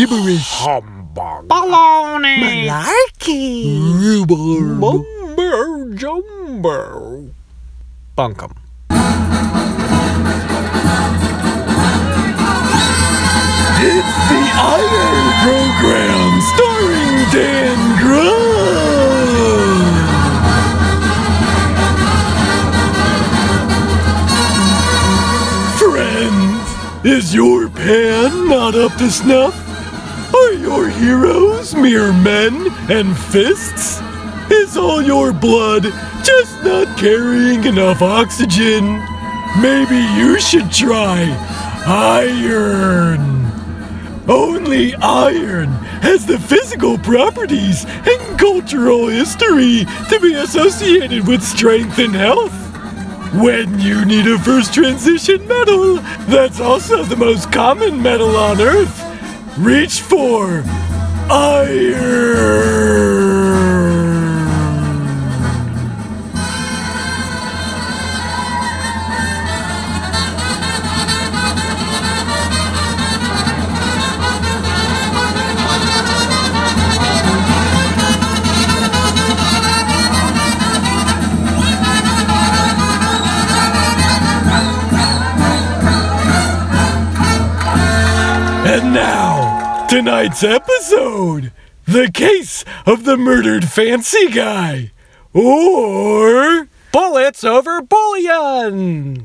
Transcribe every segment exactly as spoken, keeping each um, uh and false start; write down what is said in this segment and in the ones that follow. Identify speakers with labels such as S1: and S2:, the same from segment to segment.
S1: Gibberish.
S2: Humbug.
S3: Baloney.
S4: Malarkey.
S1: Rhubarb.
S2: Mumbo jumbo.
S3: Bunkum.
S1: It's the Iron Program starring Dan Grubb. Friends, is your pan not up to snuff? Are your heroes mere men and fists? Is all your blood just not carrying enough oxygen? Maybe you should try iron. Only iron has the physical properties and cultural history to be associated with strength and health. When you need a first transition metal, that's also the most common metal on Earth. Reach for iron. And now, tonight's episode, the case of the murdered fancy guy, or
S3: Bullets over bullion!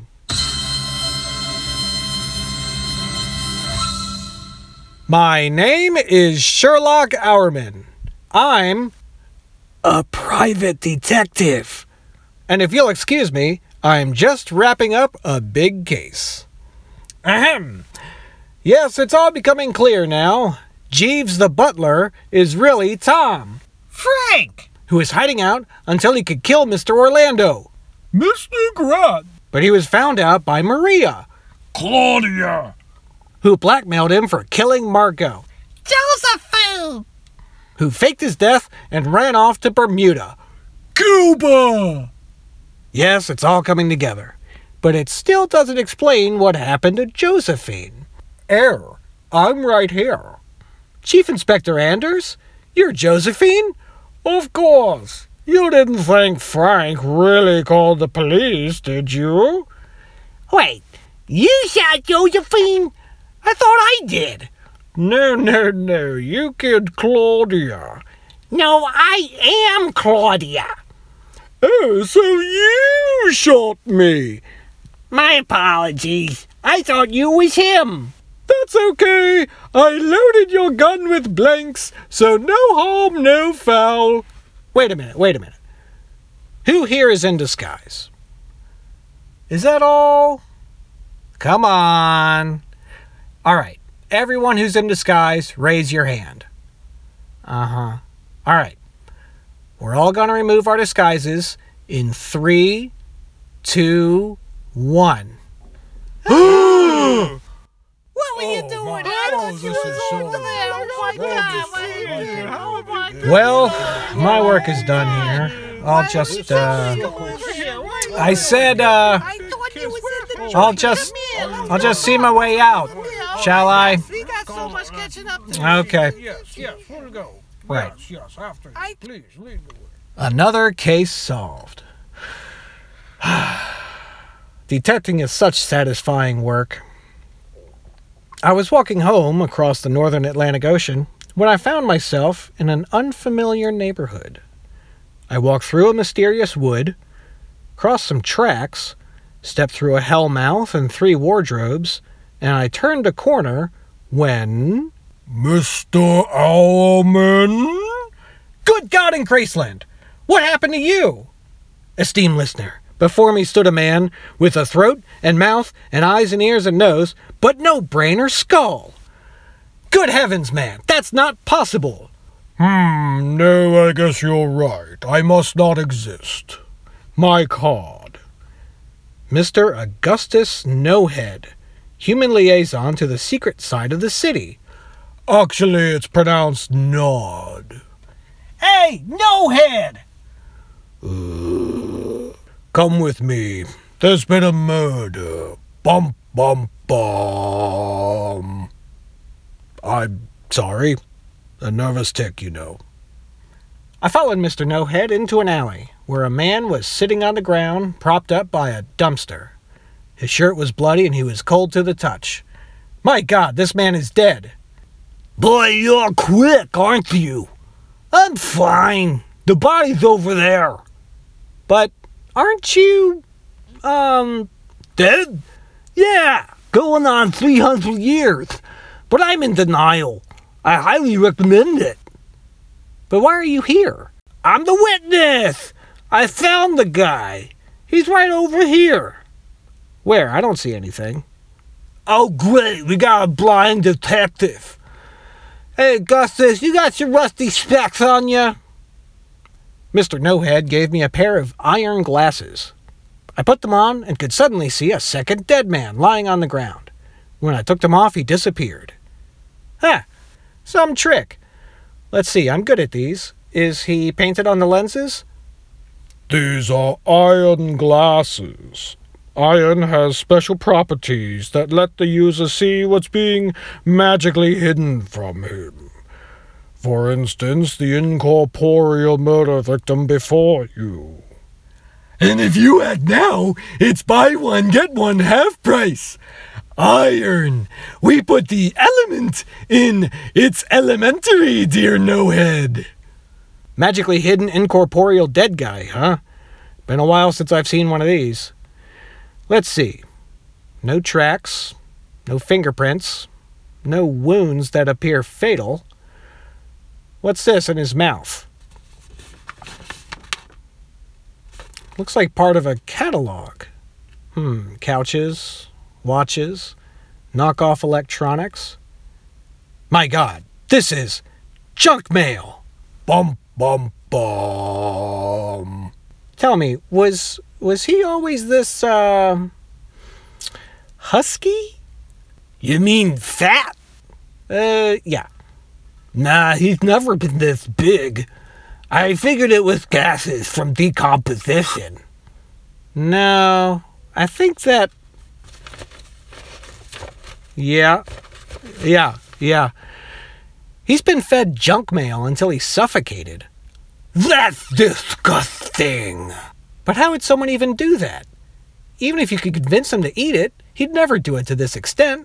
S3: My name is Sherlock Auerman. I'm
S4: A private detective.
S3: And if you'll excuse me, I'm just wrapping up a big case. Ahem. Yes, it's all becoming clear now. Jeeves the butler is really Tom,
S4: Frank.
S3: who is hiding out until he could kill Mister Orlando.
S1: Mister Grant.
S3: But he was found out by Maria,
S1: Claudia.
S3: who blackmailed him for killing Margot,
S4: Josephine.
S3: who faked his death and ran off to Bermuda.
S1: Cuba.
S3: Yes, it's all coming together. But it still doesn't explain what happened to Josephine. Error. I'm right here. Chief Inspector Anders? You're Josephine?
S2: Of course. You didn't think Frank really called the police, did you?
S4: Wait, you shot Josephine? I thought I did.
S2: No, no, no. You killed Claudia.
S4: No, I am Claudia.
S2: Oh, so you shot me.
S4: My apologies. I thought you was him.
S2: That's okay. I loaded your gun with blanks, so no harm, no foul.
S3: Wait a minute, wait a minute. Who here is in disguise? Is that all? Come on. All right, everyone who's in disguise, raise your hand. Uh-huh. All right. We're all going to remove our disguises in three, two, one.
S4: What were you doing? I thought you was over there. Oh my God. What are you doing? Oh my God.
S3: Well, my work is done here. I'll just, uh... I said, uh...
S4: I thought you was in the
S3: I'll just... I'll just see my way out. Shall I?
S4: We got so much catching up to do.
S3: Okay.
S2: Yes, yes, we'll go.
S3: Right.
S2: Yes, yes, after you.
S4: I-
S2: Please, lead the way.
S3: Another case solved. Detecting is such satisfying work. I was walking home across the northern Atlantic Ocean when I found myself in an unfamiliar neighborhood. I walked through a mysterious wood, crossed some tracks, stepped through a hellmouth and three wardrobes, and I turned a corner when...
S1: Mister Owlman?
S3: Good God in Graceland! What happened to you? Esteemed listener, before me stood a man with a throat and mouth and eyes and ears and nose, but no brain or skull. Good heavens, man, that's not possible.
S1: Hmm, no, I guess you're right. I must not exist. My card.
S3: Mister Augustus No-Head, human liaison to the secret side of the city.
S1: Actually, it's pronounced Nod.
S4: Hey, no head.
S1: Uh, come with me. There's been a murder. Bum, bum, bum. I
S3: Sorry. A nervous tick, you know. I followed Mister No Head into an alley where a man was sitting on the ground, propped up by a dumpster. His shirt was bloody and he was cold to the touch. My God, this man is dead. Boy, you're quick, aren't you? I'm fine. The body's over there. But aren't you, um, dead? Yeah, going on three hundred years. But I'm in denial. I highly recommend it. But why are you here? I'm the witness. I found the guy. He's right over here. Where? I don't see anything. Oh, great. We got a blind detective. Hey, Augustus, you got your rusty specs on you? Mister No Head gave me a pair of iron glasses. I put them on and could suddenly see a second dead man lying on the ground. When I took them off, he disappeared. Huh. Some trick. Let's see, I'm good at these. Is he painted on the lenses?
S2: These are iron glasses. Iron has special properties that let the user see what's being magically hidden from him. For instance, the incorporeal murder victim before you.
S1: And if you act now, it's buy one, get one half price. Iron. We put the element in. It's elementary, dear No Head.
S3: Magically hidden incorporeal dead guy, huh? Been a while since I've seen one of these. Let's see. No tracks, no fingerprints, no wounds that appear fatal. What's this in his mouth? Looks like part of a catalog. Hmm, couches, watches, knockoff electronics. My God, this is junk mail. Bum, bum, bum. Tell me, was was he always this, uh, husky? You mean fat? Uh, yeah. Nah, he's never been this big. I figured it was gases from decomposition. No, I think that... Yeah, yeah, yeah. He's been fed junk mail until he's suffocated. That's disgusting! But how would someone even do that? Even if you could convince him to eat it, he'd never do it to this extent.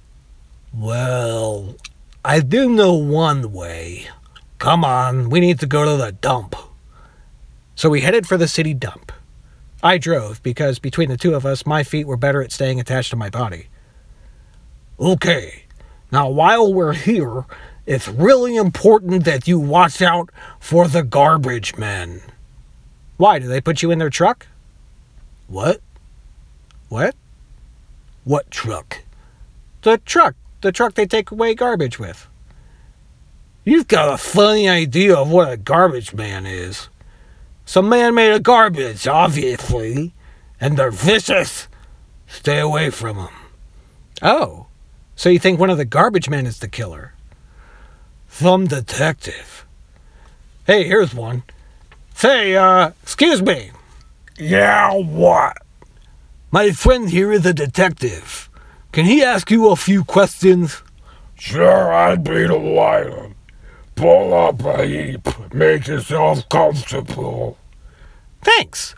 S3: Well, I do know one way. Come on, we need to go to the dump. So we headed for the city dump. I drove because between the two of us, my feet were better at staying attached to my body. Okay, now while we're here, it's really important that you watch out for the garbage men. Why, do they put you in their truck? What? What? What truck? The truck. The truck they take away garbage with. You've got a funny idea of what a garbage man is. Some man made of garbage, obviously, and they're vicious. Stay away from them. Oh, so you think one of the garbage men is the killer? Some detective. Hey, here's one. Say, uh, excuse me. Yeah, what? My friend here is a detective. Can he ask you a few questions?
S2: Sure, I'd be delighted. Pull up a heap. Make yourself comfortable.
S3: Thanks.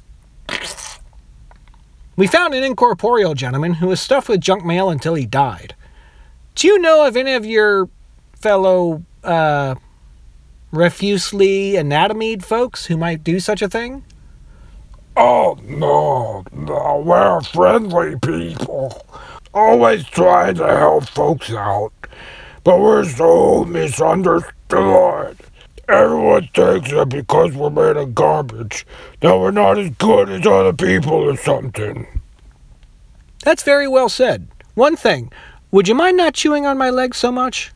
S3: We found an incorporeal gentleman who was stuffed with junk mail until he died. Do you know of any of your fellow, uh, refusely anatomied folks who might do such a thing?
S2: Oh, no, no, we're friendly people. Always trying to help folks out. But we're so misunderstood. Everyone thinks that because we're made of garbage, that we're not as good as other people or something.
S3: That's very well said. One thing, would you mind not chewing on my leg so much?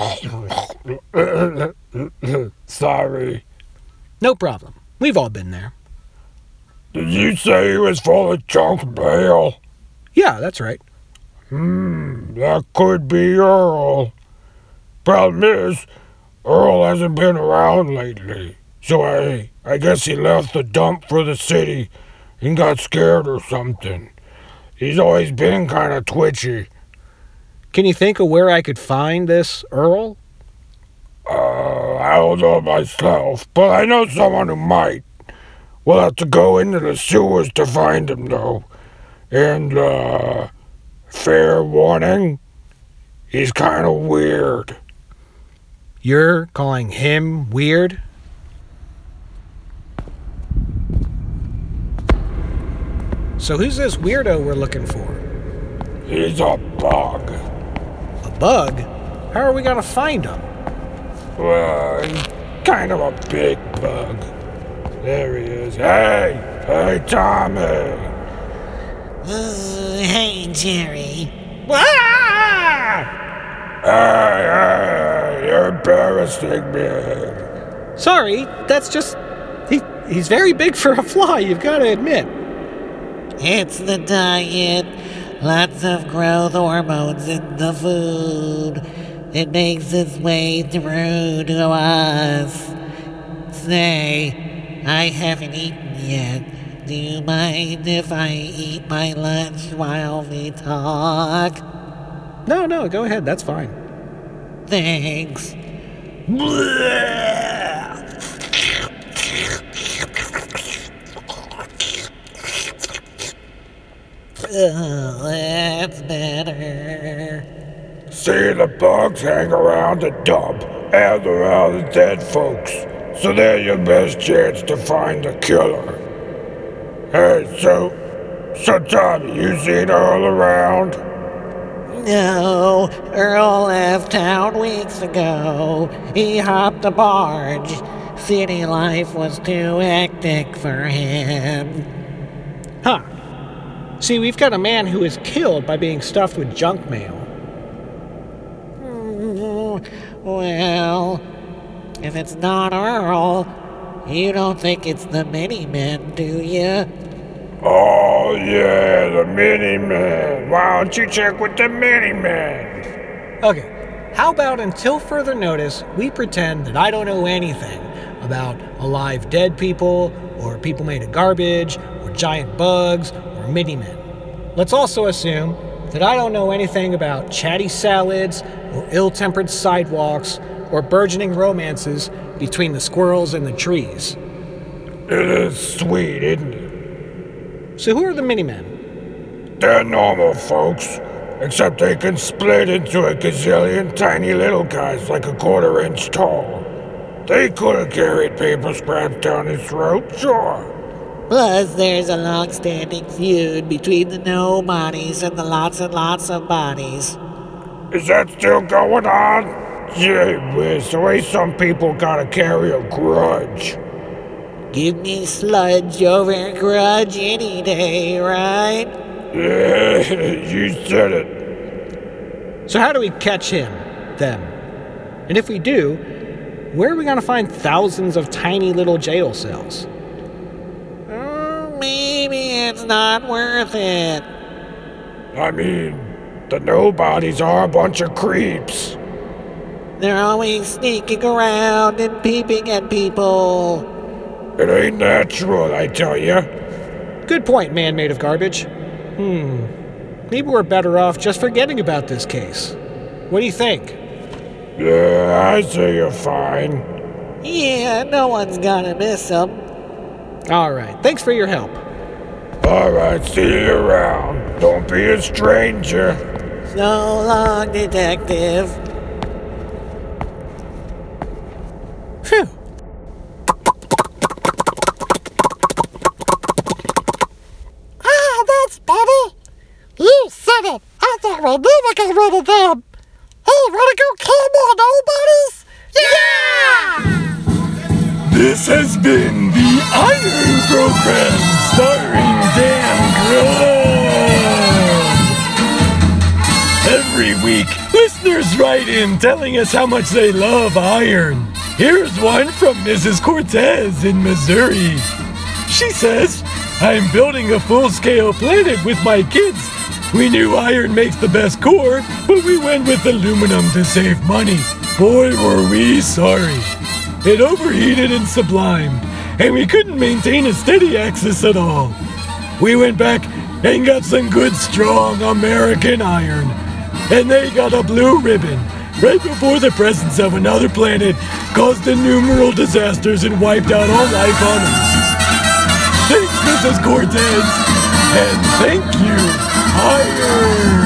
S2: Sorry.
S3: No problem. We've all been there.
S2: Did you say he was full of junk mail?
S3: Yeah, that's right.
S2: Hmm, that could be Earl. Problem is, Earl hasn't been around lately, so I, I guess he left the dump for the city and got scared or something. He's always been kind of twitchy.
S3: Can you think of where I could find this Earl?
S2: Uh, I don't know myself, but I know someone who might. We'll have to go into the sewers to find him, though. And, uh, fair warning, he's kind of weird.
S3: You're calling him weird? So who's this weirdo we're looking for?
S2: He's a bug.
S3: A bug? How are we gonna find him?
S2: Well, he's kind of a big bug. There he is. Hey! Hey, Tommy!
S4: Uh, hey, Jerry.
S2: Ah! Hey, hey! You're embarrassing me.
S3: Sorry, that's just... He, he's very big for a fly, you've got to admit.
S4: It's the diet. Lots of growth hormones in the food. It makes its way through to us. Say, I haven't eaten yet. Do you mind if I eat my lunch while we talk?
S3: No, no, go ahead, that's fine.
S4: Thanks. Oh, that's better.
S2: See, the bugs hang around the dump and around the dead folks, so they're your best chance to find the killer. Hey, so, so Tommy, you seen Earl around?
S4: No, Earl left town weeks ago. He hopped a barge. City life was too hectic for him.
S3: Huh. See, we've got a man who is killed by being stuffed with junk mail.
S4: Mm, Well, if it's not Earl, you don't think it's the Mini-Men, do you?
S2: Oh, yeah, the Mini-Man. Why don't you check with the Mini-Man?
S3: Okay, how about until further notice, we pretend that I don't know anything about alive dead people, or people made of garbage, or giant bugs, or mini-men. Let's also assume that I don't know anything about chatty salads, or ill-tempered sidewalks, or burgeoning romances between the squirrels and the trees.
S2: It is sweet, isn't it?
S3: So who are the mini-men?
S2: They're normal folks, except they can split into a gazillion tiny little guys like a quarter inch tall. They could have carried paper scraps down his throat, sure.
S4: Plus, there's a long-standing feud between the nobodies and the lots and lots of bodies.
S2: Is that still going on? Gee whiz, the way some people gotta carry a grudge.
S4: Give me sludge over grudge any day, right?
S2: Yeah, you said it.
S3: So how do we catch him, then? And if we do, where are we going to find thousands of tiny little jail cells?
S4: Mm, Maybe it's not worth it.
S2: I mean, the nobodies are a bunch of creeps.
S4: They're always sneaking around and peeping at people.
S2: It ain't natural, I tell ya.
S3: Good point, man made of garbage. Hmm. Maybe we're better off just forgetting about this case. What do you think?
S2: Yeah, I say you're fine.
S4: Yeah, no one's gonna miss them.
S3: All right, thanks for your help.
S2: All right, see you around. Don't be a stranger.
S4: So long, detective.
S3: Phew.
S5: Ah, that's better. You said it. I thought we never got rid of them. Hey, wanna go kill more nobodies? Yeah!
S1: This has been the Iron Program, starring Dan Grant. Every week, listeners write in telling us how much they love iron. Here's one from Missus Cortez in Missouri. She says, I'm building a full-scale planet with my kids. We knew iron makes the best core, but we went with aluminum to save money. Boy, were we sorry. It overheated and sublimed, and we couldn't maintain a steady axis at all. We went back and got some good, strong American iron, and they got a blue ribbon, right before the presence of another planet caused innumerable disasters and wiped out all life on Earth. Thanks, Missus Cortez, and thank you, Iron.